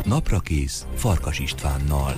Naprakész Farkas Istvánnal.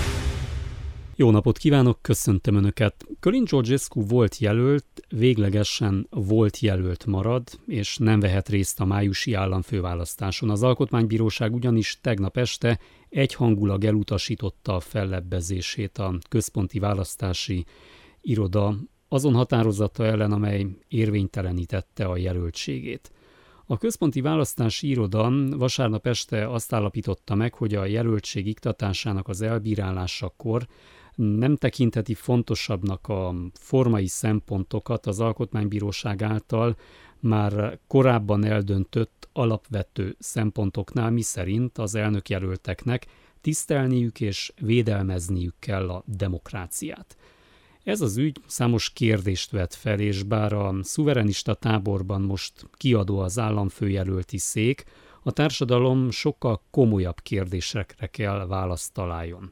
Jó napot kívánok, köszöntöm Önöket! Călin Georgescu volt jelölt, véglegesen volt jelölt marad, és nem vehet részt a májusi államfőválasztáson. Az Alkotmánybíróság ugyanis tegnap este egyhangulag elutasította a fellebbezését a Központi Választási Iroda azon határozata ellen, amely érvénytelenítette a jelöltségét. A Központi Választási Iroda vasárnap este azt állapította meg, hogy a jelöltség iktatásának az elbírálásakor nem tekintheti fontosabbnak a formai szempontokat az Alkotmánybíróság által már korábban eldöntött alapvető szempontoknál, miszerint az elnökjelölteknek tisztelniük és védelmezniük kell a demokráciát. Ez az ügy számos kérdést vet fel, és bár a szuverenista táborban most kiadó az államfőjelölti szék, a társadalom sokkal komolyabb kérdésekre kell választ találjon.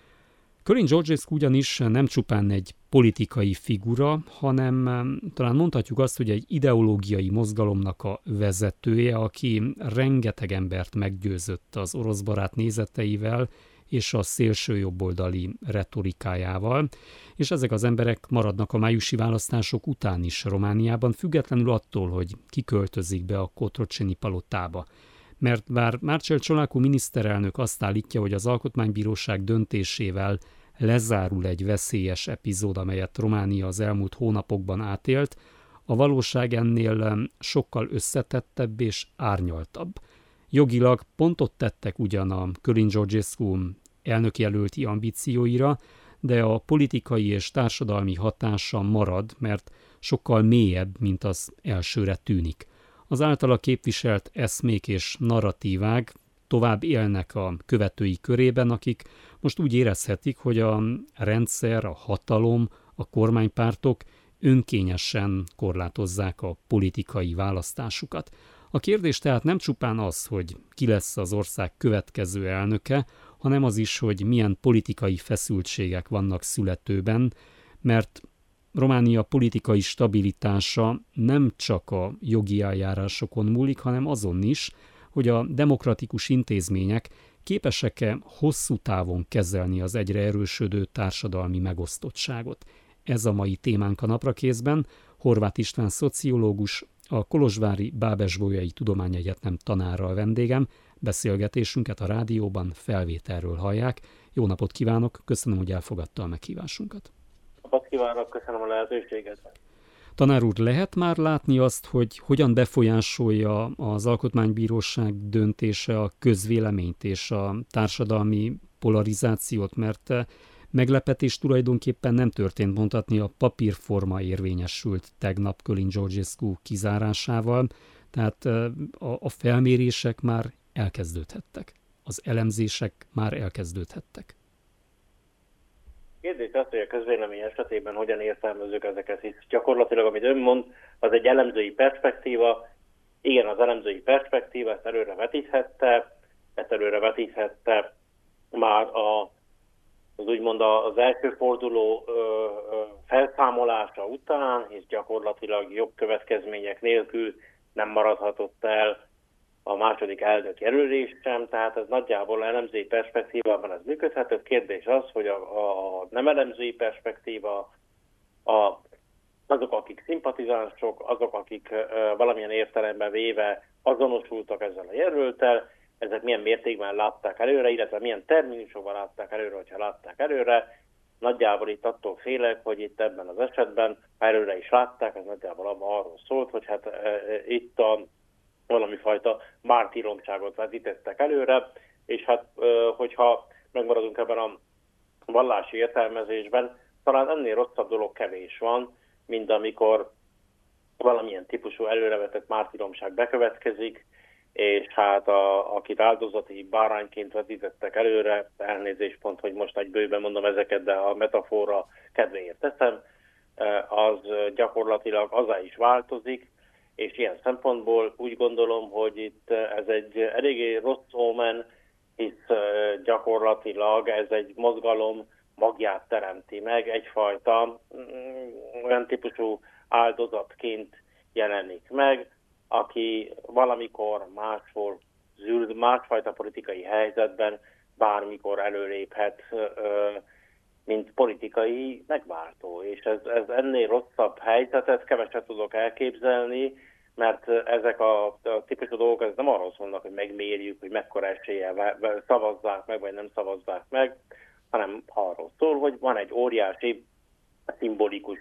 Călin Georgescu ugyanis nem csupán egy politikai figura, hanem talán mondhatjuk azt, hogy egy ideológiai mozgalomnak a vezetője, aki rengeteg embert meggyőzött az oroszbarát nézeteivel és a szélsőjobboldali retorikájával, és ezek az emberek maradnak a májusi választások után is Romániában, függetlenül attól, hogy kiköltözik be a Cotroceni palotába. Mert bár Marcel Ciolacu miniszterelnök azt állítja, hogy az Alkotmánybíróság döntésével lezárul egy veszélyes epizód, amelyet Románia az elmúlt hónapokban átélt, a valóság ennél sokkal összetettebb és árnyaltabb. Jogilag pontot tettek ugyan a Călin Georgescu elnökjelölti ambícióira, de a politikai és társadalmi hatása marad, mert sokkal mélyebb, mint az elsőre tűnik. Az általa képviselt eszmék és narratívák tovább élnek a követői körében, akik most úgy érezhetik, hogy a rendszer, a hatalom, a kormánypártok önkényesen korlátozzák a politikai választásukat. A kérdés tehát nem csupán az, hogy ki lesz az ország következő elnöke, hanem az is, hogy milyen politikai feszültségek vannak születőben, mert Románia politikai stabilitása nem csak a jogi eljárásokon múlik, hanem azon is, hogy a demokratikus intézmények képesek-e hosszú távon kezelni az egyre erősödő társadalmi megosztottságot. Ez a mai témánk a Naprakészben. Horváth István szociológus, a kolozsvári Bábes-Bolyai Tudományegyetem tanára a vendégem. Beszélgetésünket a rádióban felvételről hallják. Jó napot kívánok, köszönöm, hogy elfogadta a meghívásunkat. Napot kívánok, köszönöm a lehetőséget. Tanár úr, lehet már látni azt, hogy hogyan befolyásolja az Alkotmánybíróság döntése a közvéleményt és a társadalmi polarizációt, mert meglepetés tulajdonképpen nem történt, mondhatni, a papírforma érvényesült tegnap Călin Georgescu kizárásával, tehát a felmérések már elkezdődhettek, az elemzések már elkezdődhettek. Kérdés az, hogy a közvélemény esetében hogyan értelmezzük ezeket, hisz gyakorlatilag, amit ön mond, az egy elemzői perspektíva. Igen, az elemzői perspektíva ezt előre vetíthette már az úgymond az első forduló felszámolása után, hisz gyakorlatilag jobb következmények nélkül nem maradhatott el a második elnök jelölés sem, tehát ez nagyjából elemzői perspektívában ez működhet. Kérdés az, hogy a nem elemzői perspektíva, azok, akik szimpatizánsok, azok, akik valamilyen értelemben véve azonosultak ezzel a jelölttel, ezek milyen mértékben látták előre, illetve milyen terminusokban látták előre, hogyha látták előre. Nagyjából itt attól félek, hogy itt ebben az esetben, ha előre is látták, ez nagyjából arról szólt, hogy hát itt valami fajta mártíromságot vetítettek előre, és hát hogyha megmaradunk ebben a vallási értelmezésben, talán ennél rosszabb dolog kevés van, mint amikor valamilyen típusú előrevetett mártíromság bekövetkezik, és hát akit áldozati bárányként vetítettek előre, elnézést pont, hogy most nagy bőven mondom ezeket, de a metafora kedvéért teszem, az gyakorlatilag azzá is változik, és ilyen szempontból úgy gondolom, hogy itt ez egy eléggé rossz omen, hisz gyakorlatilag ez egy mozgalom magját teremti meg, egyfajta olyan típusú áldozatként jelenik meg, aki valamikor máshol másfajta politikai helyzetben bármikor előléphet, mint politikai megváltó. És ez ennél rosszabb helyzetet keveset tudok elképzelni, mert ezek a típusú dolgok ez nem arról szólnak, hogy megmérjük, hogy mekkora eséllyel szavazzák meg, vagy nem szavazzák meg, hanem arról szól, hogy van egy óriási szimbolikus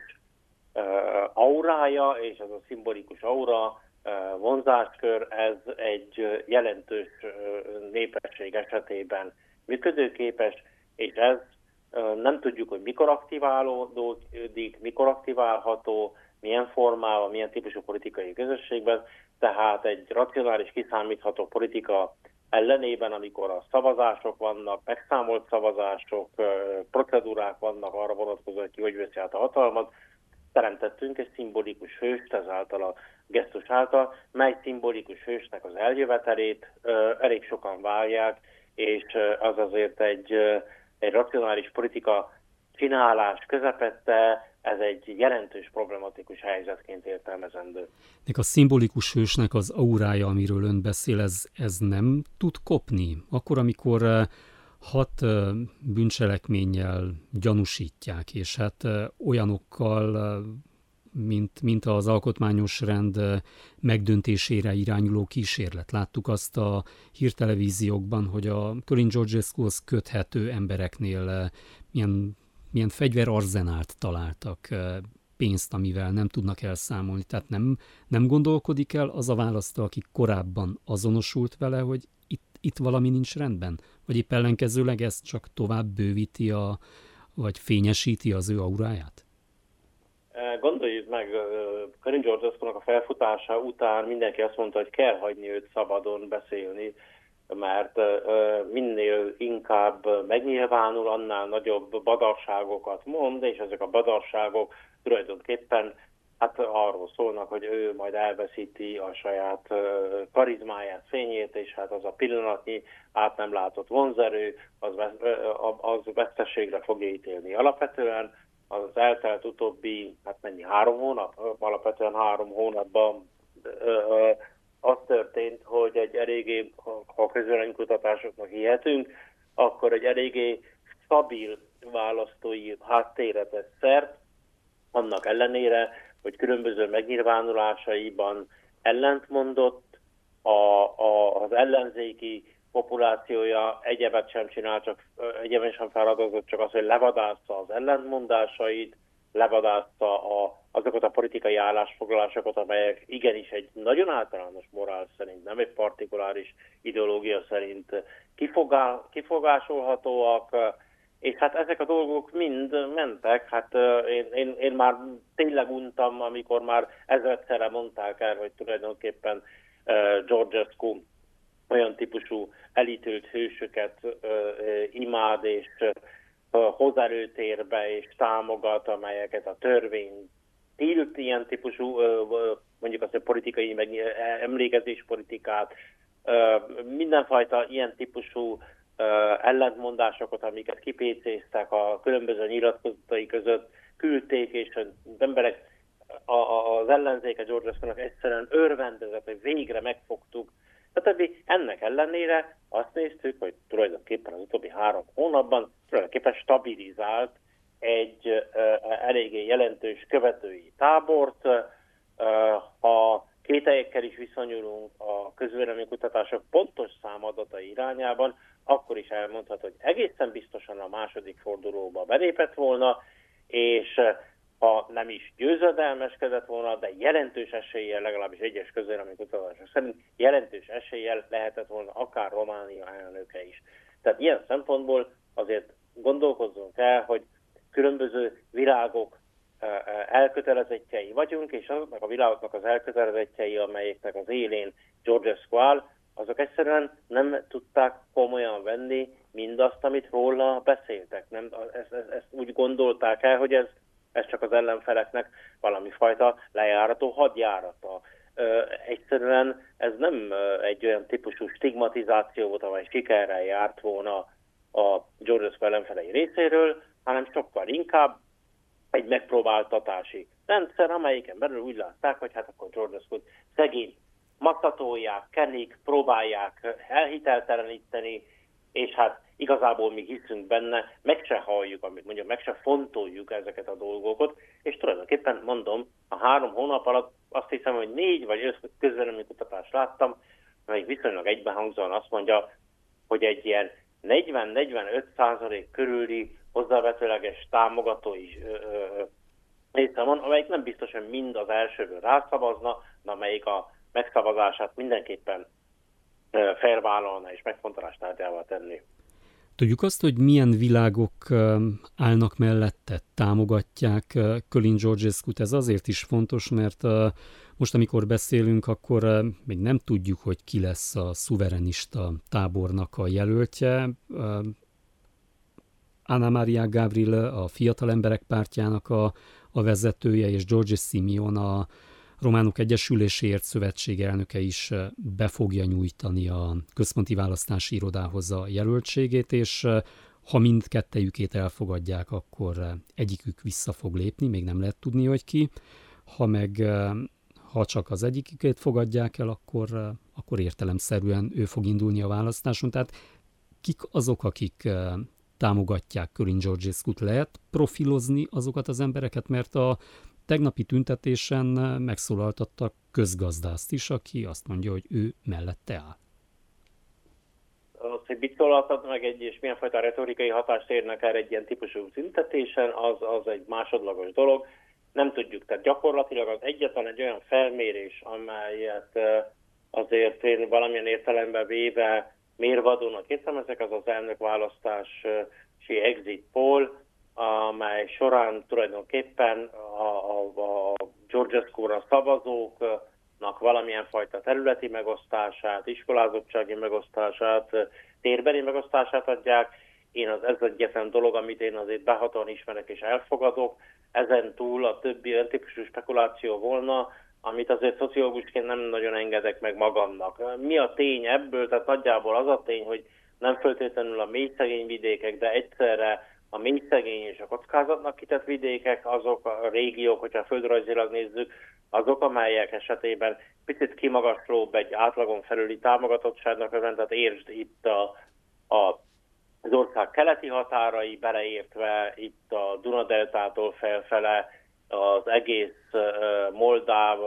aurája, és ez a szimbolikus aura vonzáskör, ez egy jelentős népesség esetében működőképes, és ez nem tudjuk, hogy mikor aktiválódik, mikor aktiválható, milyen formában, milyen típusú politikai közösségben, tehát egy racionális, kiszámítható politika ellenében, amikor a szavazások vannak, megszámolt szavazások, procedúrák vannak arra vonatkozóan, hogy ki hogy veszi át a hatalmat, teremtettünk egy szimbolikus hőst ezáltal a gesztus által, mely szimbolikus hősnek az eljövetelét elég sokan várják, és az azért egy racionális politika csinálás közepette, ez egy jelentős problematikus helyzetként értelmezendő. A szimbolikus hősnek az aurája, amiről ön beszél, ez nem tud kopni? Akkor, amikor 6 bűncselekménnyel gyanúsítják, és hát olyanokkal, mint az alkotmányos rend megdöntésére irányuló kísérlet. Láttuk azt a hírtelevíziókban, hogy a Kölin Georgescuhoz köthető embereknél milyen fegyverarzenált találtak, pénzt, amivel nem tudnak elszámolni. Tehát nem gondolkodik el az a választó, aki korábban azonosult vele, hogy itt valami nincs rendben? Vagy épp ellenkezőleg ezt csak tovább bővíti, vagy fényesíti az ő auráját? Gondoljuk meg, Kölin Georgescunak a felfutása után mindenki azt mondta, hogy kell hagyni őt szabadon beszélni, mert minél inkább megnyilvánul, annál nagyobb badarságokat mond, és ezek a badarságok tulajdonképpen hát arról szólnak, hogy ő majd elveszíti a saját karizmáját, fényét, és hát az a pillanatnyi át nem látott vonzerő, az veszteségre fogja ítélni. Alapvetően az eltelt utóbbi, 3 hónap? Alapvetően 3 hónapban az történt, hogy egy eléggé, ha a közvéleménykutatásoknak hihetünk, akkor egy eléggé stabil választói háttérre tett szert, annak ellenére, hogy különböző megnyilvánulásaiban ellentmondott, az ellenzéki populációja egyebet sem csinál, csak egyeben sem feladozott, csak az, hogy levadázta az ellentmondásait, levadázta azokat a politikai állásfoglalásokat, amelyek igenis egy nagyon általános morál szerint, nem egy partikuláris ideológia szerint kifogásolhatóak, és hát ezek a dolgok mind mentek. Hát én már tényleg untam, amikor már ezredszerre mondták el, hogy tulajdonképpen Georgescu olyan típusú elítélt hősöket imád, és hoz előtérbe és támogat, amelyeket a törvény tilt, ilyen típusú, mondjuk azt, hogy politikai, meg emlékezéspolitikát, mindenfajta ilyen típusú ellentmondásokat, amiket kipécéztek a különböző nyilatkozatai között, küldték, és az emberek, az ellenzéke Georgescunak egyszerűen örvendezett, hogy végre megfogtuk. Tehát ennek ellenére azt néztük, hogy tulajdonképpen az utóbbi 3 hónapban tulajdonképpen stabilizált egy eléggé jelentős követői tábort. Ha kételyekkel is viszonyulunk a közvéleménykutatások pontos számadatai irányában, akkor is elmondható, hogy egészen biztosan a második fordulóba belépett volna, és ha nem is győzedelmeskedett volna, de jelentős eséllyel, legalábbis egyes közvéleménykutatások szerint jelentős eséllyel lehetett volna akár Románia elnöke is. Tehát ilyen szempontból azért gondolkozzunk el, hogy különböző világok elkötelezettjei vagyunk, és azoknak a világoknak az elkötelezettjei, amelyeknek az élén Georgescu áll, azok egyszerűen nem tudták komolyan venni mindazt, amit róla beszéltek. Ezt úgy gondolták el, hogy ez csak az ellenfeleknek valami fajta lejárató hadjárata. Egyszerűen ez nem egy olyan típusú stigmatizáció volt, amely sikerrel járt volna a Georgescu ellenfelei részéről, hanem sokkal inkább egy megpróbáltatási rendszer, amelyiken belül úgy látták, hogy hát akkor Georgescu szegény masszatolják, kenik, próbálják elhitelteleníteni, és hát igazából mi hiszünk benne, meg se halljuk, amit mondjuk, meg se fontoljuk ezeket a dolgokat, és tulajdonképpen mondom, a 3 hónap alatt azt hiszem, hogy 4 vagy 5 közvéleménykutatást láttam, amelyik viszonylag egybehangzóan azt mondja, hogy egy ilyen 40-45% körüli hozzávetőleges támogatói része van, amelyik nem biztos, hogy mind az elsőből rászavazna, de amelyik a megszavazását mindenképpen felvállalna és megfontolás tárgyává tenni. Tudjuk azt, hogy milyen világok állnak mellette, támogatják Kölin Georgescut. Ez azért is fontos, mert most, amikor beszélünk, akkor még nem tudjuk, hogy ki lesz a szuverenista tábornak a jelöltje. Anna Maria Gavril, a Fiatal Emberek Pártjának a vezetője, és Georges Simion, a Románok Egyesüléséért Szövetség elnöke is be fogja nyújtani a Központi Választási Irodához a jelöltségét, és ha mindkettejükét elfogadják, akkor egyikük vissza fog lépni, még nem lehet tudni, hogy ki. Ha csak az egyiküket fogadják el, akkor értelemszerűen ő fog indulni a választáson. Tehát kik azok, akik támogatják Kölin Georgescut? Lehet profilozni azokat az embereket, mert a tegnapi tüntetésen megszólaltattak közgazdászt is, aki azt mondja, hogy ő mellette áll. Az, hogy mit szólaltat meg és milyen fajta retorikai hatást érnek el egy ilyen típusú tüntetésen, az egy másodlagos dolog. Nem tudjuk, tehát gyakorlatilag az egyetlen egy olyan felmérés, amelyet azért én valamilyen értelemben véve mérvadónak értem, ezek az elnökválasztási exit poll, amely során tulajdonképpen a Georgescu-ra szavazóknak valamilyen fajta területi megosztását, iskolázottsági megosztását, térbeli megosztását adják. Ez egyetlen dolog, amit én azért behatóan ismerek és elfogadok. Ezen túl a többi olyan típusú spekuláció volna, amit azért szociológusként nem nagyon engedek meg magamnak. Mi a tény ebből? Tehát nagyjából az a tény, hogy nem feltétlenül a mély szegény vidékek, de egyszerre a mély szegény és a kockázatnak kitett vidékek, azok a régiók, hogyha földrajzilag nézzük, azok, amelyek esetében picit kimagaslóbb egy átlagon felüli támogatottságnak örvend, tehát értsd itt az ország keleti határai, beleértve itt a Dunadeltától felfele az egész moldáv,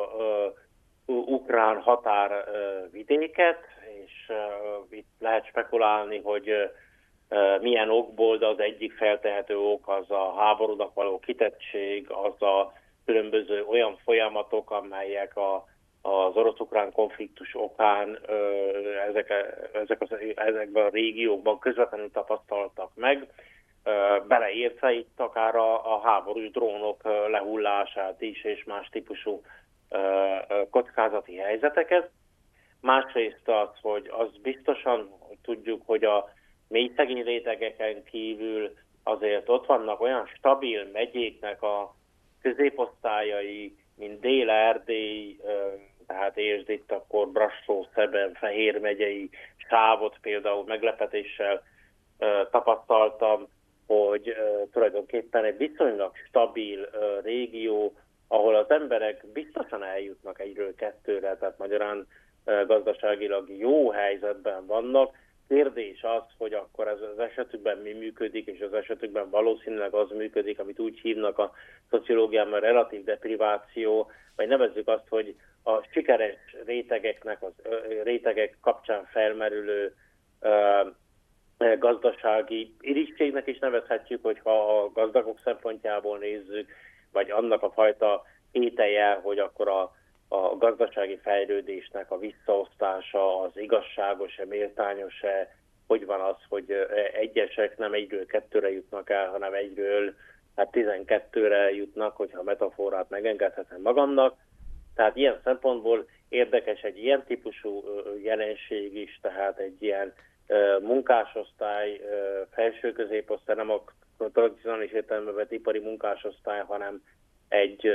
ukrán határvidéket, és itt lehet spekulálni, hogy milyen okból, de az egyik feltehető ok az a háborúnak való kitettség, az a különböző olyan folyamatok, amelyek az orosz-ukrán konfliktus okán ezekben a régiókban közvetlenül tapasztaltak meg, beleértve itt akár a háborús drónok lehullását is, és más típusú kockázati helyzeteket. Másrészt az, hogy az biztosan tudjuk, hogy a mély szegény rétegeken kívül azért ott vannak olyan stabil megyéknek a középosztályai, mint Dél-Erdély, tehát értsd itt akkor Brassó, Szeben, Fehér megyei sávot például meglepetéssel tapasztaltam, hogy tulajdonképpen egy viszonylag stabil régió, ahol az emberek biztosan eljutnak egyről kettőre, tehát magyarán gazdaságilag jó helyzetben vannak. Kérdés az, hogy akkor ez az esetükben mi működik, és az esetükben valószínűleg az működik, amit úgy hívnak a szociológiában relatív depriváció, vagy nevezzük azt, hogy a sikeres rétegek kapcsán felmerülő gazdasági irigységnek is nevezhetjük, hogyha a gazdagok szempontjából nézzük, vagy annak a fajta ételje, hogy akkor a gazdasági fejlődésnek a visszaosztása az igazságos-e, méltányos-e, hogy van az, hogy egyesek nem egyről kettőre jutnak el, hanem egyről 12-re jutnak, hogyha a metaforát megengedhetem magamnak. Tehát ilyen szempontból érdekes egy ilyen típusú jelenség is, tehát egy ilyen munkásosztály, felső középosztály, nem a tradicionális értelemben vett ipari munkásosztály, hanem egy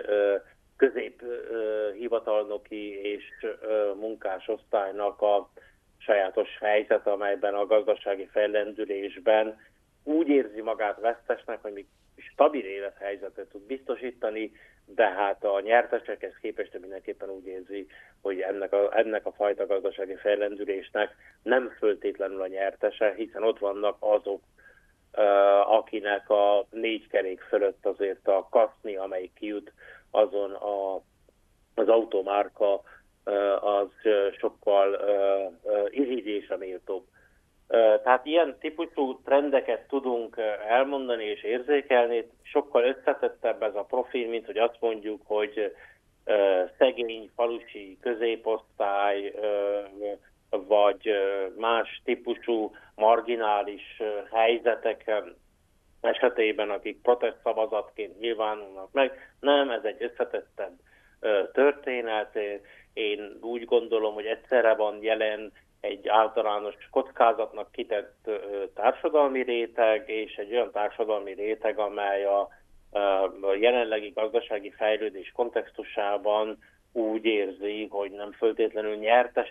középhivatalnoki és munkásosztálynak a sajátos helyzet, amelyben a gazdasági fellendülésben úgy érzi magát vesztesnek, hogy még stabil élethelyzetet tud biztosítani, de hát a nyertesekhez képest mindenképpen úgy érzi, hogy ennek a fajta gazdasági fellendülésnek nem föltétlenül a nyertese, hiszen ott vannak azok, akinek a 4 kerék fölött azért a kaszni, amelyik kijut, azon az automárka az sokkal irigyésre méltóbb. Tehát ilyen típusú trendeket tudunk elmondani és érzékelni, sokkal összetettebb ez a profil, mint hogy azt mondjuk, hogy szegény falusi középosztály, vagy más típusú marginális helyzetek esetében, akik protestszavazatként nyilvánulnak meg. Nem, ez egy összetettebb történet. Én úgy gondolom, hogy egyszerre van jelen egy általános kockázatnak kitett társadalmi réteg, és egy olyan társadalmi réteg, amely a jelenlegi gazdasági fejlődés kontextusában úgy érzi, hogy nem föltétlenül nyertes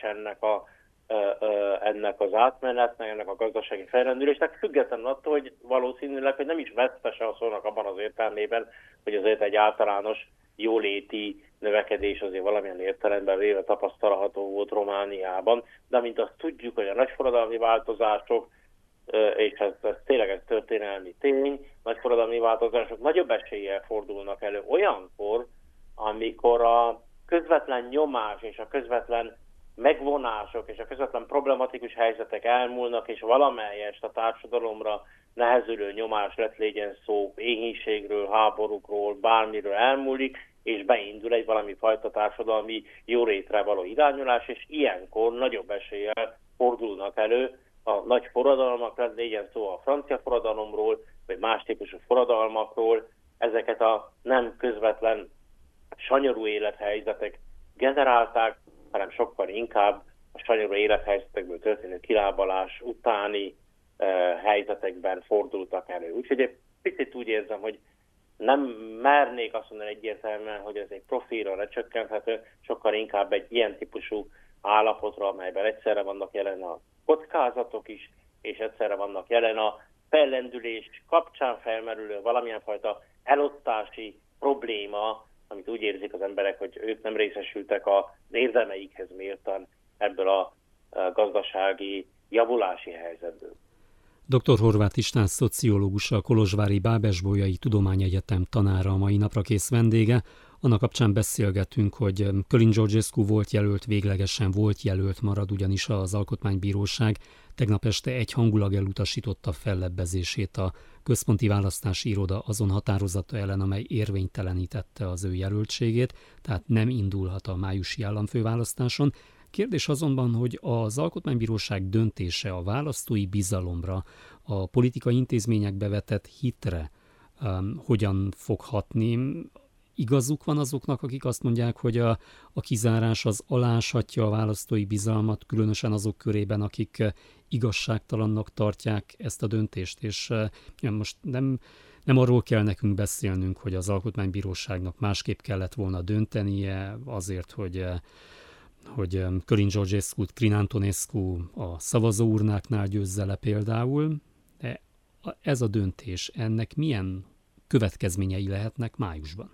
ennek az átmenetnek, ennek a gazdasági fejlődésnek, függetlenül attól, hogy valószínűleg, hogy nem is vesztese a szónak abban az értelmében, hogy azért egy általános jóléti növekedés azért valamilyen értelemben véve tapasztalható volt Romániában, de mint azt tudjuk, hogy a nagyforradalmi változások, és ez tényleg történelmi tény, nagyforradalmi változások nagyobb eséllyel fordulnak elő olyankor, amikor a közvetlen nyomás és a közvetlen megvonások és a közvetlen problematikus helyzetek elmúlnak, és valamelyest a társadalomra nehezülő nyomás lett, legyen szó éhínségről, háborúkról, bármiről elmúlik, és beindul egy valami fajta társadalmi jólétre való irányulás, és ilyenkor nagyobb eséllyel fordulnak elő a nagy forradalmak, legyen szó a francia forradalomról, vagy más típusú forradalmakról, ezeket a nem közvetlen sanyarú élethelyzetek generálták, hanem sokkal inkább a sanyarú élethelyzetekből történő kilábalás utáni helyzetekben fordultak elő. Úgyhogy egy picit úgy érzem, hogy nem mernék azt mondani egyértelműen, hogy ez egy profilra lecsökkenthető, sokkal inkább egy ilyen típusú állapotra, amelyben egyszerre vannak jelen a kockázatok is, és egyszerre vannak jelen a fellendülés kapcsán felmerülő valamilyen fajta elosztási probléma, amit úgy érzik az emberek, hogy ők nem részesültek az érdemeikhez mérten ebből a gazdasági javulási helyzetből. Dr. Horváth István szociológus, a kolozsvári Bábes-Bolyai Tudományegyetem tanára a mai napra kész vendége. Annak kapcsán beszélgetünk, hogy Kölin Georgescu volt jelölt, véglegesen volt jelölt marad, ugyanis az Alkotmánybíróság tegnap este egyhangulag elutasította fellebbezését a Központi Választási Iroda azon határozata ellen, amely érvénytelenítette az ő jelöltségét, tehát nem indulhat a májusi államfőválasztáson. Kérdés azonban, hogy az Alkotmánybíróság döntése a választói bizalomra, a politikai intézményekbe vetett hitre hogyan fog hatni. Igazuk van azoknak, akik azt mondják, hogy a kizárás az aláshatja a választói bizalmat, különösen azok körében, akik igazságtalannak tartják ezt a döntést, és most nem arról kell nekünk beszélnünk, hogy az Alkotmánybíróságnak másképp kellett volna döntenie azért, hogy Kölin Georgescu-t Crin Antonescu a szavazóurnáknál győzze le például. Ez a döntés, ennek milyen következményei lehetnek májusban?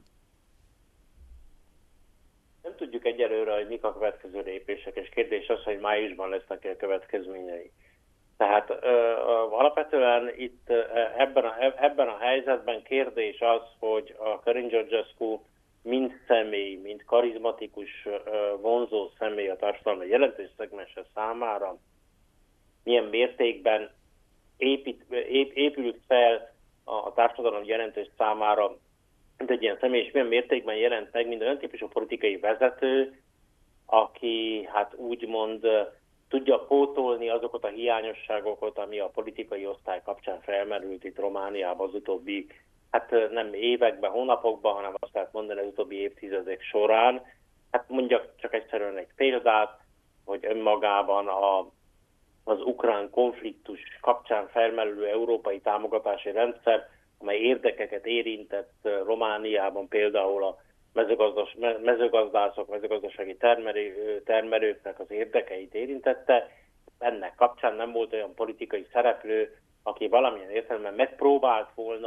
Nem tudjuk egyelőre, hogy mik a következő lépések, és kérdés az, hogy májusban lesznek a következményei. Tehát alapvetően itt ebben a helyzetben kérdés az, hogy a Kölin Georgescu mint személy, mint karizmatikus, vonzó személy a társadalmi jelentős szegmense számára milyen mértékben épült fel a társadalom jelentős számára, mint egy ilyen személy, és milyen mértékben jelent meg, mint olyan típusú politikai vezető, aki hát úgymond tudja pótolni azokat a hiányosságokat, ami a politikai osztály kapcsán felmerült itt Romániában az utóbbi, hát nem években, hónapokban, hanem azt lehet mondani az utóbbi évtizedek során. Hát mondjak csak egyszerűen egy példát, hogy önmagában az ukrán konfliktus kapcsán felmerülő európai támogatási rendszer, amely érdekeket érintett Romániában, például a mezőgazdászok, mezőgazdasági termelőknek az érdekeit érintette. Ennek kapcsán nem volt olyan politikai szereplő, aki valamilyen értelemben megpróbált volna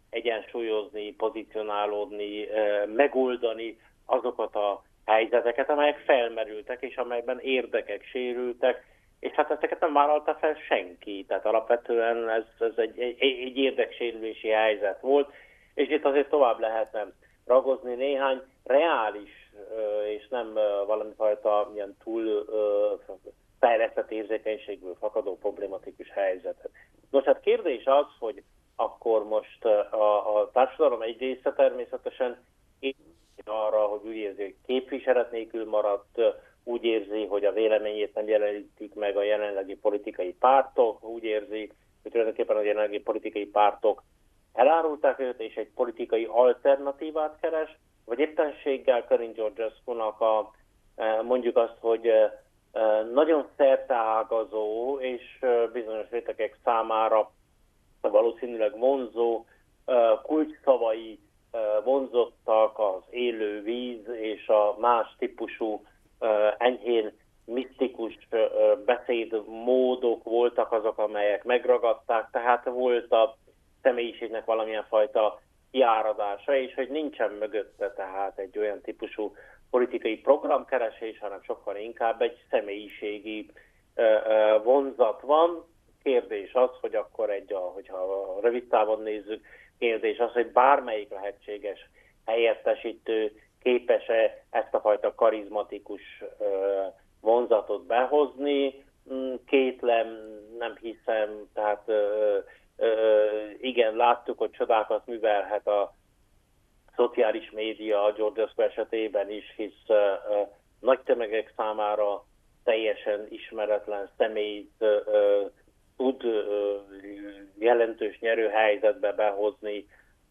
egyensúlyozni, pozícionálódni, megoldani azokat a helyzeteket, amelyek felmerültek, és amelyekben érdekek sérültek, és hát ezeket nem vállalta fel senki. Tehát alapvetően ez egy érdeksérülési helyzet volt, és itt azért tovább lehetne ragozni néhány reális, és nem valamifajta ilyen túl fejlesztett érzékenységből fakadó problématikus helyzetet. Nos, hát kérdés az, hogy akkor most a társadalom egy része természetesen arra, hogy úgy érzi, hogy képviselet nélkül maradt, úgy érzi, hogy a véleményét nem jelenítik meg a jelenlegi politikai pártok, úgy érzi, hogy tulajdonképpen a jelenlegi politikai pártok elárulták őt, és egy politikai alternatívát keres, vagy éppenséggel Corinne Georgescu-nak mondjuk azt, hogy nagyon szerteágazó és bizonyos rétegek számára valószínűleg vonzó kulcsszavai vonzottak, az élő víz és a más típusú enyhén misztikus beszédmódok voltak azok, amelyek megragadták, tehát volt a személyiségnek valamilyen fajta kiáradása, és hogy nincsen mögötte tehát egy olyan típusú politikai programkeresés, hanem sokkal inkább egy személyiségi vonzat van. Kérdés az, hogy akkor hogyha rövid távon nézzük, kérdés az, hogy bármelyik lehetséges helyettesítő képes-e ezt a fajta karizmatikus vonzatot behozni. Kétlem, nem hiszem, tehát igen, láttuk, hogy csodákat művelhet a szociális média a Georgescu esetében is, hisz nagy tömegek számára teljesen ismeretlen személyt tud jelentős nyerőhelyzetbe behozni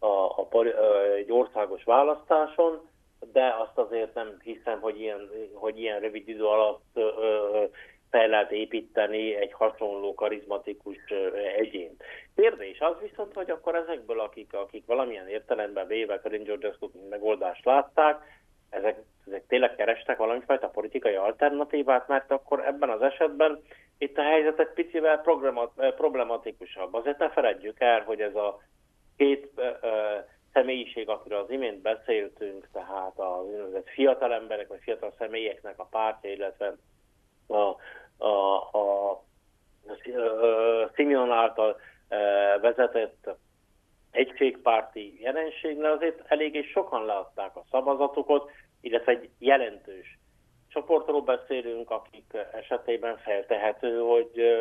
egy országos választáson, de azt azért nem hiszem, hogy ilyen rövid idő alatt fel lehet építeni egy hasonló karizmatikus egyént. Kérdés az viszont, hogy akkor ezekből, akik valamilyen értelemben véve Corinne Georgescu megoldást látták, ezek tényleg kerestek valamifajta politikai alternatívát, mert akkor ebben az esetben itt a helyzet egy picivel problematikusabb. Azért ne feledjük el, hogy ez a két személyiség, akiről az imént beszéltünk, tehát az úgynevezett fiatal emberek, vagy fiatal személyeknek a pártja, illetve a Simeon által vezetett egységpárti jelenségnél azért eléggé sokan leadták a szavazatokat, illetve egy jelentős csoportról beszélünk, akik esetében feltehető, hogy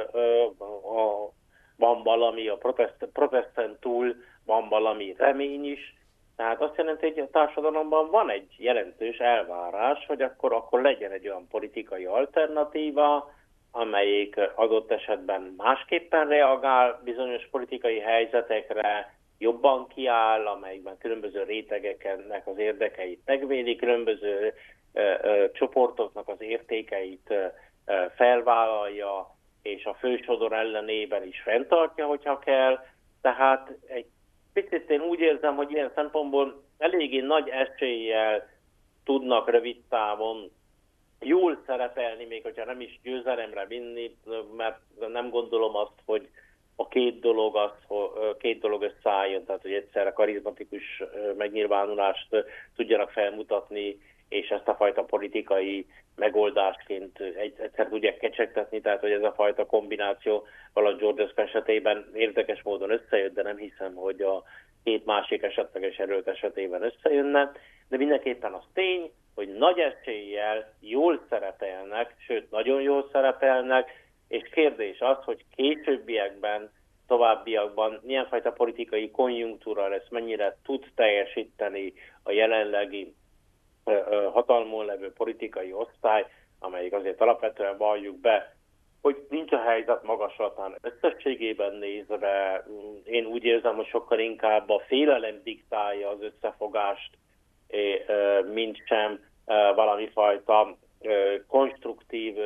van valami, a protestant túl van valami remény is. Tehát azt jelenti, hogy a társadalomban van egy jelentős elvárás, hogy akkor legyen egy olyan politikai alternatíva, amelyik adott esetben másképpen reagál bizonyos politikai helyzetekre, jobban kiáll, amelyikben különböző rétegeknek az érdekeit megvédi, különböző csoportoknak az értékeit felvállalja, és a fősodor ellenében is fenntartja, hogyha kell. Tehát egy picit én úgy érzem, hogy ilyen szempontból eléggé nagy eséllyel tudnak rövid távon jól szerepelni, még hogyha nem is győzelemre vinni, mert nem gondolom azt, hogy a két dolog összeálljon, tehát hogy egyszerre karizmatikus megnyilvánulást tudjanak felmutatni, és ezt a fajta politikai megoldásként egyszer tudják kecsegtetni, tehát hogy ez a fajta kombináció valahogy Georgescu esetében érdekes módon összejött, de nem hiszem, hogy a két másik esetleges erőt esetében összejönne, de mindenképpen az tény, hogy nagy eséllyel jól szerepelnek, sőt nagyon jól szerepelnek, és kérdés az, hogy későbbiekben, továbbiakban milyen fajta politikai konjunktúra lesz, mennyire tud teljesíteni a jelenlegi hatalmon levő politikai osztály, amelyik azért alapvetően valljuk be, hogy nincs a helyzet magaslatán összességében nézve. Én úgy érzem, hogy sokkal inkább a félelem diktálja az összefogást, mint sem valami fajta konstruktív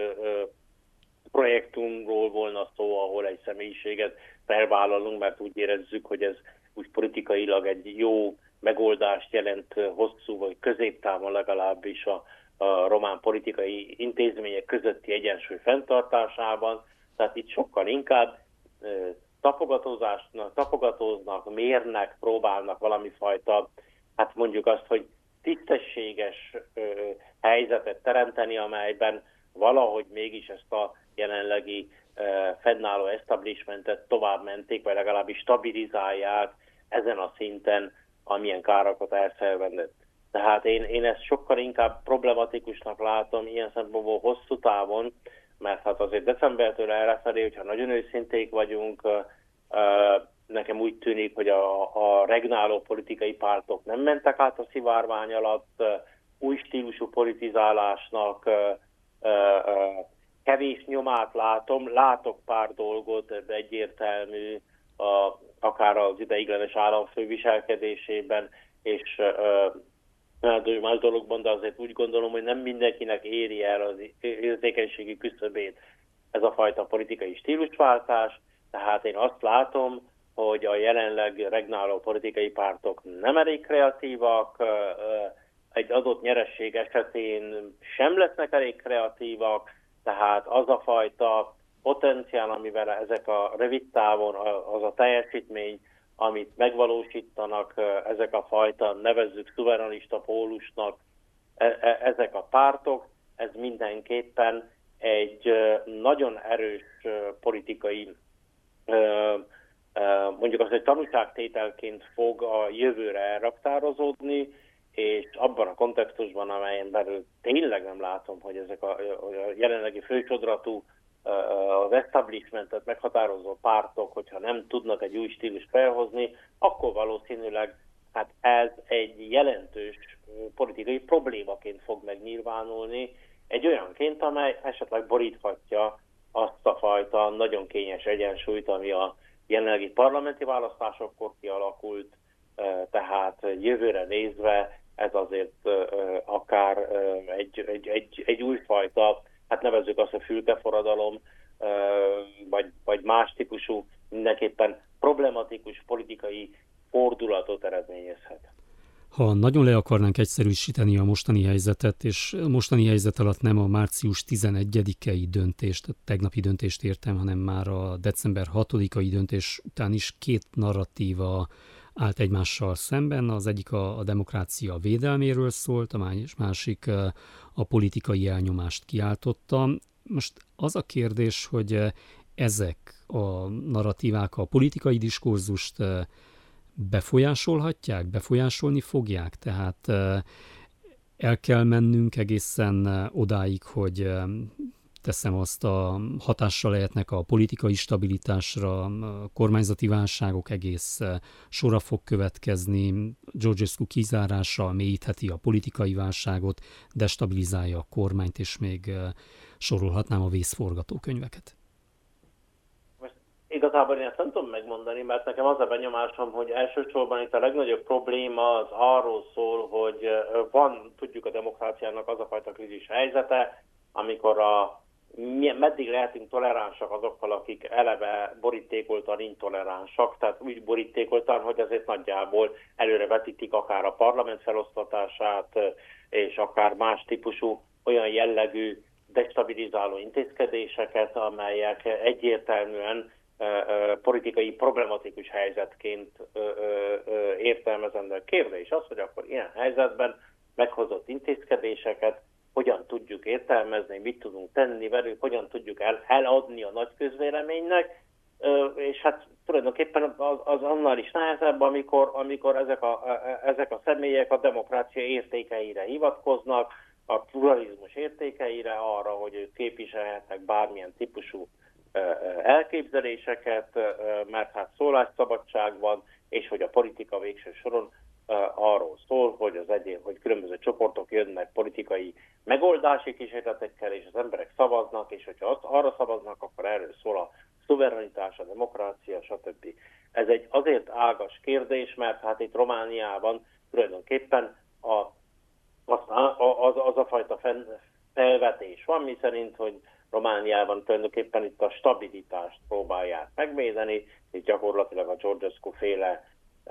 projektumról volna szó, ahol egy személyiséget felvállalunk, mert úgy érezzük, hogy ez úgy politikailag egy jó megoldást jelent hosszú vagy középtávon legalábbis a román politikai intézmények közötti egyensúly fenntartásában. Tehát itt sokkal inkább tapogatóznak, mérnek, próbálnak valami fajta, hát mondjuk azt, hogy tisztességes helyzetet teremteni, amelyben valahogy mégis ezt a jelenlegi fennálló establishmentet tovább menték, vagy legalábbis stabilizálják ezen a szinten, amilyen károkat elszenvedett. Tehát én ezt sokkal inkább problematikusnak látom ilyen szempontból hosszú távon, mert hát azért decembertől errefelé, hogyha nagyon őszinték vagyunk, nekem úgy tűnik, hogy a regnáló politikai pártok nem mentek át a szivárvány alatt, új stílusú politizálásnak kevés nyomát látok pár dolgot, egyértelmű, akár az ideiglenes államfő viselkedésében, és más dologban, de azért úgy gondolom, hogy nem mindenkinek éri el az érzékenységi küszöbét ez a fajta politikai stílusváltás, tehát én azt látom, hogy a jelenleg regnáló politikai pártok nem elég kreatívak, egy adott nyeresség esetén sem lesznek elég kreatívak, tehát az a fajta potenciál, amivel ezek a rövid távon, az a teljesítmény, amit megvalósítanak ezek a fajta, nevezzük szuverenista pólusnak, ezek a pártok, ez mindenképpen egy nagyon erős politikai, mondjuk azt, hogy tanúságtételként fog a jövőre elraktározódni, és abban a kontextusban, amelyen belül tényleg nem látom, hogy ezek a jelenlegi fősodratú, az establishmentet meghatározó pártok, hogyha nem tudnak egy új stílus felhozni, akkor valószínűleg hát ez egy jelentős politikai problémaként fog megnyilvánulni, egy olyanként, amely esetleg boríthatja azt a fajta nagyon kényes egyensúlyt, ami a jelenlegi parlamenti választásokkor kialakult, tehát jövőre nézve ez azért akár egy újfajta, hát nevezzük azt, a fülkeforradalom, vagy más típusú, mindenképpen problematikus politikai fordulatot eredményezhet. Ha nagyon le akarnánk egyszerűsíteni a mostani helyzetet, és a mostani helyzet alatt nem a március 11-i döntést, a tegnapi döntést értem, hanem már a december 6-ai döntés után is két narratíva állt egymással szemben. Az egyik a demokrácia védelméről szólt, a másik a politikai elnyomást kiáltotta. Most az a kérdés, hogy ezek a narratívák a politikai diskurzust befolyásolni fogják? Tehát el kell mennünk egészen odáig, hogy teszem azt, a hatással lehetnek a politikai stabilitásra, a kormányzati válságok egész sora fog következni, Ceausescu kizárása mélyítheti a politikai válságot, destabilizálja a kormányt, és még sorolhatnám a vészforgatókönyveket. Igazából én ezt nem tudom megmondani, mert nekem az a benyomásom, hogy elsősorban itt a legnagyobb probléma az arról szól, hogy van, tudjuk, a demokráciának az a fajta krízis helyzete, amikor meddig lehetünk toleránsak azokkal, akik eleve borítékoltan intoleránsak, tehát úgy borítékoltan, hogy azért nagyjából előrevetítik akár a parlament felosztatását, és akár más típusú olyan jellegű destabilizáló intézkedéseket, amelyek egyértelműen politikai problematikus helyzetként értelmezendő. A kérdés az, hogy akkor ilyen helyzetben meghozott intézkedéseket hogyan tudjuk értelmezni, mit tudunk tenni velük, hogyan tudjuk eladni a nagy közvéleménynek, és hát tulajdonképpen az annál is nehezebb, amikor ezek a személyek a demokrácia értékeire hivatkoznak, a pluralizmus értékeire, arra, hogy ők képviselhetnek bármilyen típusú elképzeléseket, mert hát szólásszabadság van, és hogy a politika végső soron arról szól, hogy hogy különböző csoportok jönnek politikai megoldási kísérletekkel, és az emberek szavaznak, és hogyha arra szavaznak, akkor erről szól a szuverenitás, a demokrácia, stb. Ez egy azért ágas kérdés, mert hát itt Romániában tulajdonképpen az a fajta felvetés van, miszerint, hogy Romániában tulajdonképpen itt a stabilitást próbálják megvédeni, és gyakorlatilag a Ceausescu féle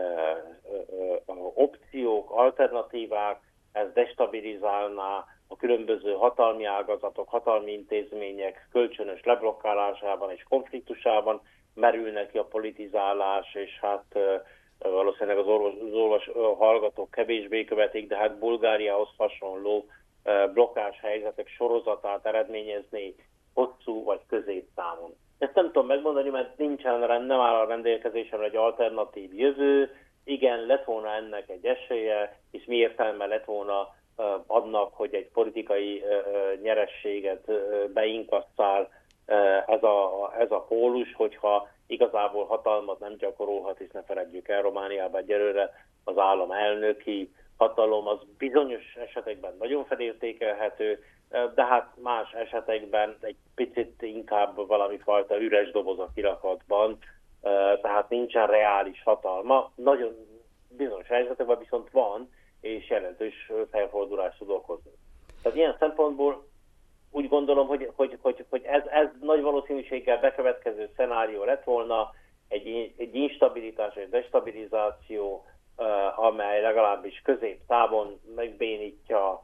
opciók, alternatívák, ez destabilizálná a különböző hatalmi ágazatok, hatalmi intézmények kölcsönös leblokkálásában és konfliktusában merülne ki a politizálás, és hát valószínűleg az hallgatók kevésbé követik, de hát Bulgáriához hasonló blokkás helyzetek sorozatát eredményezni hosszú vagy középtávon. Ezt nem tudom megmondani, mert nem áll a rendelkezésemre egy alternatív jövő. Igen, lett volna ennek egy esélye, és mi értelme lett volna annak, hogy egy politikai nyerességet beinkasszál ez a pólus, hogyha igazából hatalmat nem gyakorolhat, és ne feledjük el, Romániában egyelőre az állam elnöki hatalom az bizonyos esetekben nagyon felértékelhető, de hát más esetekben egy picit inkább valami fajta üres doboz a kirakatban, tehát nincsen reális hatalma. Nagyon bizonyos helyzetekben viszont van, és jelentős felfordulást tud okozni. Tehát ilyen szempontból úgy gondolom, hogy ez nagy valószínűséggel bekövetkező szenárió lett volna, egy instabilitás, egy destabilizáció, amely legalábbis középtávon megbénítja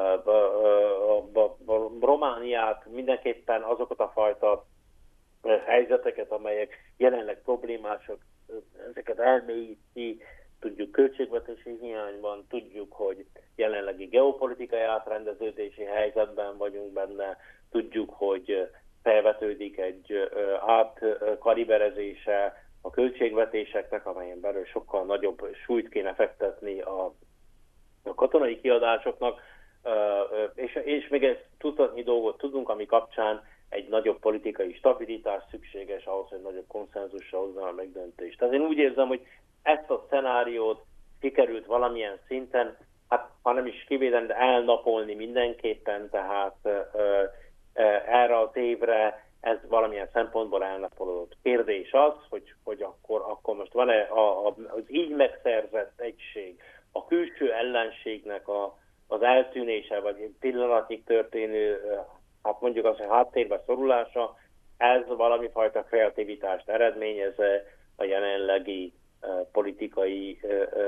Romániát, mindenképpen azokat a fajta helyzeteket, amelyek jelenleg problémások, ezeket elmélyíti, tudjuk költségvetési hiányban, tudjuk, hogy jelenlegi geopolitikai átrendeződési helyzetben vagyunk benne, tudjuk, hogy felvetődik egy átkaliberezése a költségvetéseknek, amelyen belül sokkal nagyobb súlyt kéne fektetni a katonai kiadásoknak, és még egy tudatnyi dolgot tudunk, ami kapcsán egy nagyobb politikai stabilitás szükséges ahhoz, hogy nagyobb konszenzusra hozza a megdöntést. Tehát én úgy érzem, hogy ezt a szenáriót sikerült valamilyen szinten, hát ha nem is kivéden, de elnapolni mindenképpen, tehát erre az évre ez valamilyen szempontból elnapolódott. Kérdés az, hogy akkor most van-e az így megszerzett egység, a külső ellenségnek az eltűnése, vagy pillanatnyig történő, hát mondjuk az, hogy háttérbe szorulása, ez valami fajta kreativitást eredményez a jelenlegi politikai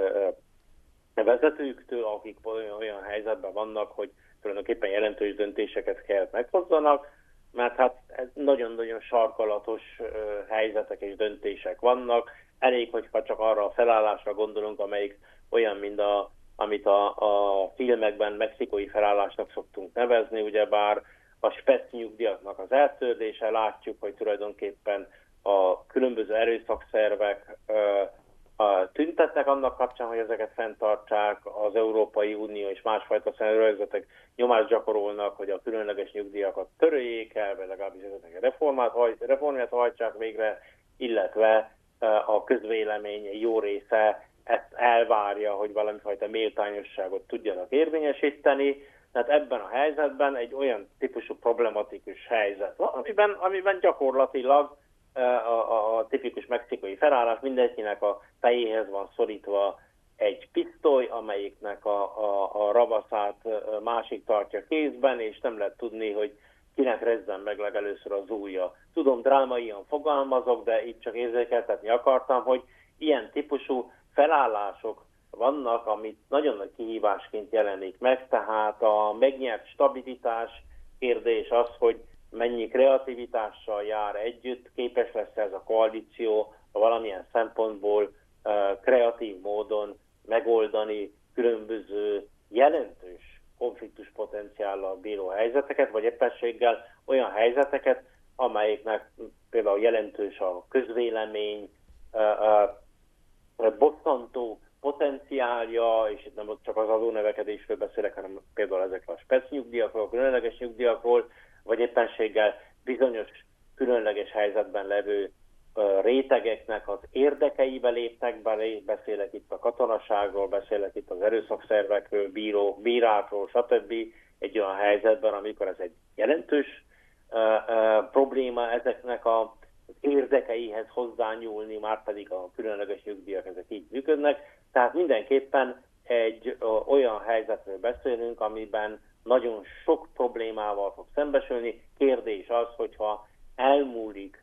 vezetőktől, akik olyan helyzetben vannak, hogy tulajdonképpen jelentős döntéseket kell meghozzanak, mert hát nagyon-nagyon sarkalatos helyzetek és döntések vannak. Elég, hogyha csak arra a felállásra gondolunk, amelyik olyan, mint amit a filmekben mexikói felállásnak szoktunk nevezni, ugyebár a spec nyugdíjaknak az eltörlése, látjuk, hogy tulajdonképpen a különböző erőszakszervek tüntetnek annak kapcsán, hogy ezeket fenntartsák, az Európai Unió és másfajta szervezetek nyomást gyakorolnak, hogy a különleges nyugdíjakat töröljék el, vagy legalábbis ezeknek reformját hajtsák végre, illetve a közvélemény jó része ezt elvárja, hogy valamifajta méltányosságot tudjanak érvényesíteni. Tehát ebben a helyzetben egy olyan típusú problematikus helyzet van, amiben gyakorlatilag a tipikus mexikai felállás mindenkinek a fejéhez van szorítva egy pisztoly, amelyiknek a ravaszát másik tartja kézben, és nem lehet tudni, hogy kinek rezzen meg legelőször az ujja. Tudom, drámaian fogalmazok, de itt csak érzékeltetni akartam, hogy ilyen típusú felállások vannak, amit nagyon nagy kihívásként jelenik meg, tehát a megnyert stabilitás kérdés az, hogy mennyi kreativitással jár együtt, képes lesz ez a koalíció valamilyen szempontból kreatív módon megoldani különböző jelentős konfliktus potenciállal bíró helyzeteket, vagy éppenséggel olyan helyzeteket, amelyeknek például jelentős a közvélemény, bosszantó potenciálja, és itt nem csak az adónövekedésről beszélek, hanem például ezekről a spec nyugdíjakról, a különleges nyugdíjakról, vagy éppenséggel bizonyos különleges helyzetben levő rétegeknek az érdekeibe léptek be, beszélek itt a katonaságról, beszélek itt az erőszakszervekről, bírákról, stb. Egy olyan helyzetben, amikor ez egy jelentős probléma ezeknek az érdekeihez hozzányúlni, már pedig a különleges nyugdíjak ezek így működnek. Tehát mindenképpen egy olyan helyzetről beszélünk, amiben nagyon sok problémával fog szembesülni. Kérdés az, hogyha elmúlik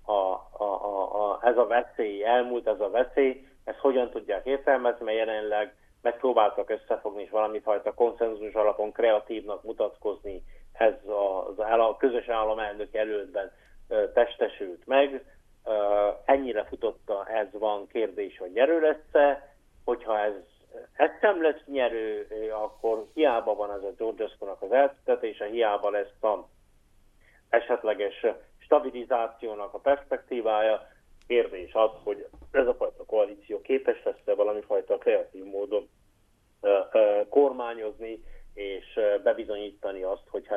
ez a veszély, ezt hogyan tudják értelmezni, mert jelenleg megpróbáltak összefogni és valamifajta konszenzus alapon kreatívnak mutatkozni, ez a közös államelnök jelöltben testesült meg. ennyire futotta, ez van, kérdés, hogy nyerő lesz-e, hogyha ez sem lesz nyerő, akkor hiába van ez a Georgescu-nak az eltüntetése, hiába lesz a esetleges stabilizációnak a perspektívája. Kérdés az, hogy ez a fajta koalíció képes lesz-e valami fajta kreatív módon kormányozni, és bebizonyítani azt, hogy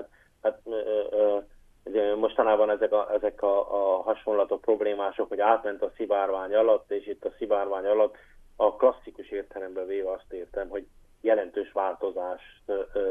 mostanában ezek a hasonlatok, problémások, hogy átment a szivárvány alatt, és itt a szivárvány alatt a klasszikus értelemben véve azt értem, hogy jelentős változást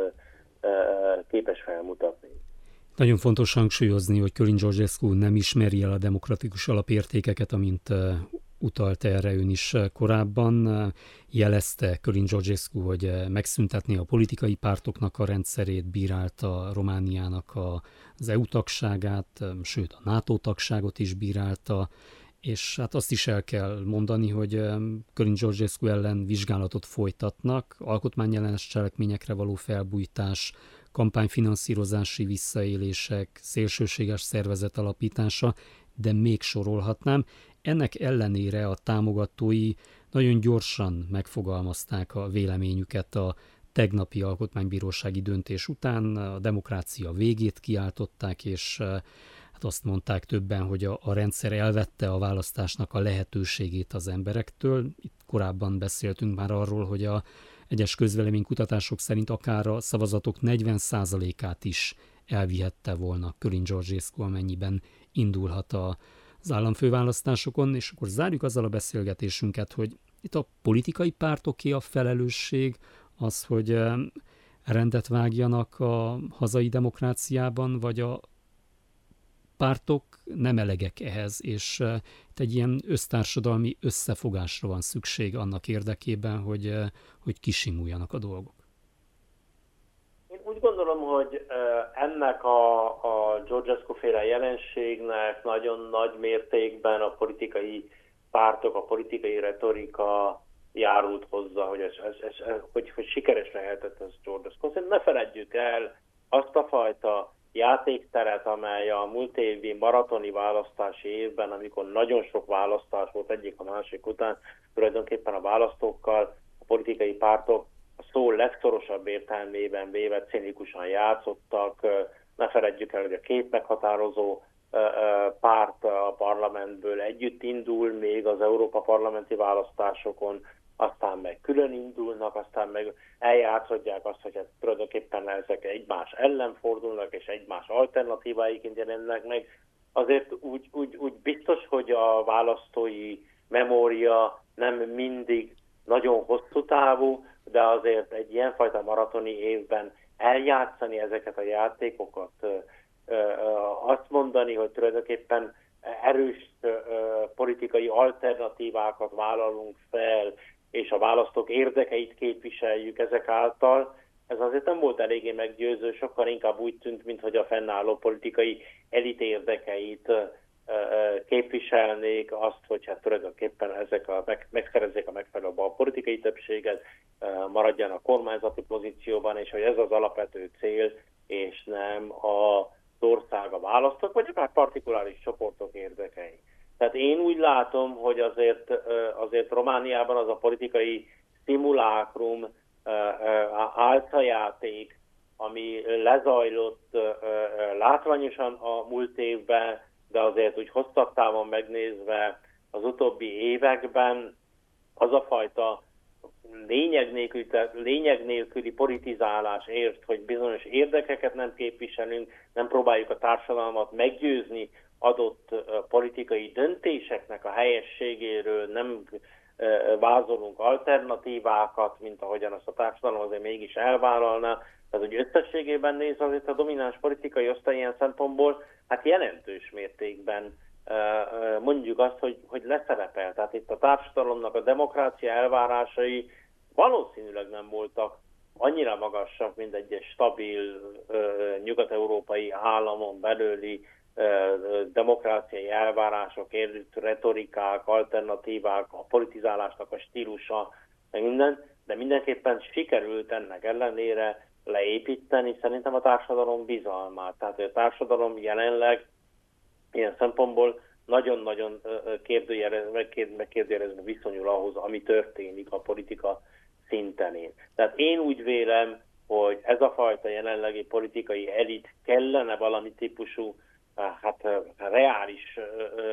képes felmutatni. Nagyon fontos hangsúlyozni, hogy Kölin Georgescu nem ismeri el a demokratikus alapértékeket, amint utalt erre ön is korábban. Jelezte Kölin Georgescu, hogy megszüntetné a politikai pártoknak a rendszerét, bírálta Romániának az EU tagságát, sőt a NATO tagságot is bírálta, és hát azt is el kell mondani, hogy Kölin Georgescu ellen vizsgálatot folytatnak, alkotmányellenes cselekményekre való felbujtás, kampányfinanszírozási visszaélések, szélsőséges szervezet alapítása, de még sorolhatnám. Ennek ellenére a támogatói nagyon gyorsan megfogalmazták a véleményüket a tegnapi alkotmánybírósági döntés után, a demokrácia végét kiáltották, és hát azt mondták többen, hogy a rendszer elvette a választásnak a lehetőségét az emberektől. Itt korábban beszéltünk már arról, hogy a egyes közvéleménykutatások szerint akár a szavazatok 40%-át is elvihette volna Kölin Georgescu, amennyiben indulhat az államfőválasztásokon, és akkor zárjuk azzal a beszélgetésünket, hogy itt a politikai pártoké a felelősség az, hogy rendet vágjanak a hazai demokráciában, vagy a pártok nem elegek ehhez, és itt egy ilyen össztársadalmi összefogásra van szükség annak érdekében, hogy kisimuljanak a dolgok. Én úgy gondolom, hogy ennek a Georgescu-féle jelenségnek nagyon nagy mértékben a politikai pártok, a politikai retorika járult hozzá, hogy sikeres lehetett ez Georgescu. Ne feledjük el azt a fajta játékteret, amely a múlt évi maratoni választási évben, amikor nagyon sok választás volt egyik a másik után, tulajdonképpen a választókkal, a politikai pártok a szó legszorosabb értelmében véve cinikusan játszottak. Ne feledjük el, hogy a két meghatározó párt a parlamentből együtt indul még az Európa parlamenti választásokon, aztán meg külön indulnak, aztán meg eljátszodják azt, hogy hát tulajdonképpen ezek egymás ellen fordulnak, és egymás alternatíváiként jelennek meg. Azért úgy biztos, hogy a választói memória nem mindig nagyon hosszú távú, de azért egy ilyenfajta maratoni évben eljátszani ezeket a játékokat, azt mondani, hogy tulajdonképpen erős politikai alternatívákat vállalunk fel, és a választók érdekeit képviseljük ezek által, ez azért nem volt eléggé meggyőző, sokkal inkább úgy tűnt, minthogy a fennálló politikai elit érdekeit képviselnék, azt, hogy hát tulajdonképpen megszerezzék a megfelelő politikai többséget, maradjanak kormányzati pozícióban, és hogy ez az alapvető cél, és nem az ország, a választók, vagy akár partikuláris csoportok érdekei. Tehát én úgy látom, hogy azért Romániában az a politikai szimulákrum, álcajáték, ami lezajlott látványosan a múlt évben, de azért úgy hosszabb távon megnézve az utóbbi években az a fajta lényeg nélküli politizálás ért, hogy bizonyos érdekeket nem képviselünk, nem próbáljuk a társadalmat meggyőzni adott politikai döntéseknek a helyességéről, nem vázolunk alternatívákat, mint ahogyan azt a társadalom azért mégis elvállalna. Tehát, hogy összességében nézve azért a domináns politikai osztály ilyen szempontból hát jelentős mértékben mondjuk azt, hogy leszerepel. Tehát itt a társadalomnak a demokrácia elvárásai valószínűleg nem voltak annyira magasak, mint egy stabil nyugat-európai államon belüli demokráciai elvárások, retorikák, alternatívák, a politizálásnak a stílusa, minden, de mindenképpen sikerült ennek ellenére leépíteni szerintem a társadalom bizalmát. Tehát a társadalom jelenleg ilyen szempontból nagyon-nagyon megkérdőjelezve viszonyul ahhoz, ami történik a politika szintenén. Tehát én úgy vélem, hogy ez a fajta jelenlegi politikai elit kellene valami típusú, reális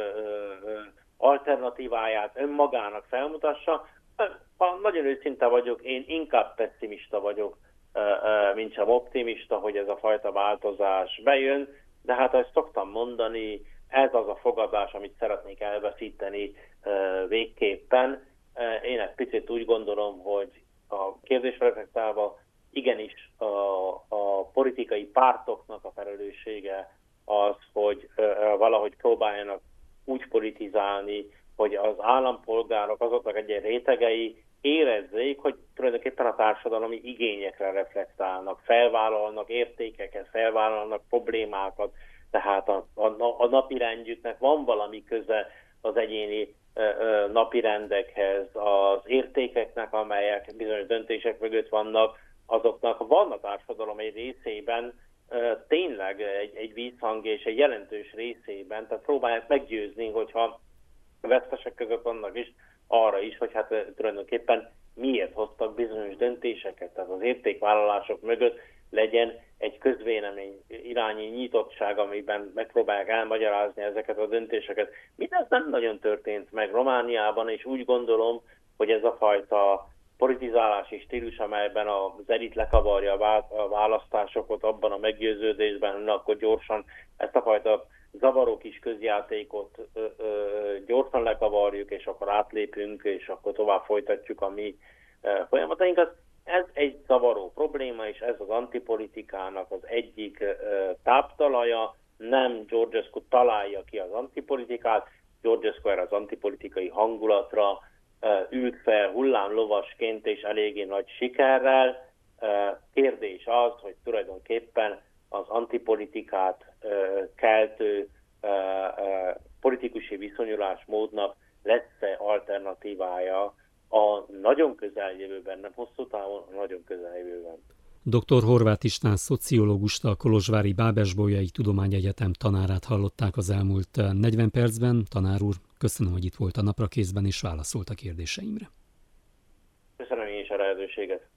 alternatíváját önmagának felmutassa. Ha nagyon őszinte vagyok, én inkább pessimista vagyok, mint sem optimista, hogy ez a fajta változás bejön, de hát ezt szoktam mondani, ez az a fogadás, amit szeretnék elveszíteni végképpen. Én egy picit úgy gondolom, hogy a kérdésre reflektálva igenis a politikai pártoknak a felelőssége az, hogy valahogy próbáljanak úgy politizálni, hogy az állampolgárok azoknak egy rétegei érezzék, hogy tulajdonképpen a társadalmi igényekre reflektálnak, felvállalnak értékeket, felvállalnak problémákat, tehát a napirendjüknek van valami köze az egyéni napirendekhez, az értékeknek, amelyek bizonyos döntések mögött vannak, azoknak van a társadalom egy részében tényleg egy vízhang és egy jelentős részében, tehát próbálják meggyőzni, hogyha vesztesek között vannak is, arra is, hogy hát tulajdonképpen miért hoztak bizonyos döntéseket, tehát az értékvállalások mögött legyen egy közvélemény irányi nyitottság, amiben megpróbálják elmagyarázni ezeket a döntéseket. Mindez nem nagyon történt meg Romániában, és úgy gondolom, hogy ez a fajta politizálási stílus, amelyben az elit lekavarja a választásokat abban a meggyőződésben, hogy akkor gyorsan ezt a fajta zavaró kis közjátékot gyorsan lekavarjuk, és akkor átlépünk, és akkor tovább folytatjuk a mi folyamatainkat. Ez egy zavaró probléma, és ez az antipolitikának az egyik táptalaja. Nem Georgescu találja ki az antipolitikát, Georgescu erre az antipolitikai hangulatra ült fel hullámlovasként és eléggé nagy sikerrel. Kérdés az, hogy tulajdonképpen az antipolitikát keltő politikusi viszonyulásmódnak lesz-e alternatívája a nagyon közeljövőben, nem hosszú távon, a nagyon közeljövőben. Dr. Horváth István szociológust, a kolozsvári Bábesbolyai Tudományegyetem tanárát hallották az elmúlt 40 percben. Tanár úr, köszönöm, hogy itt volt a Naprakészben és válaszolt a kérdéseimre. Köszönöm én is a lehetőséget.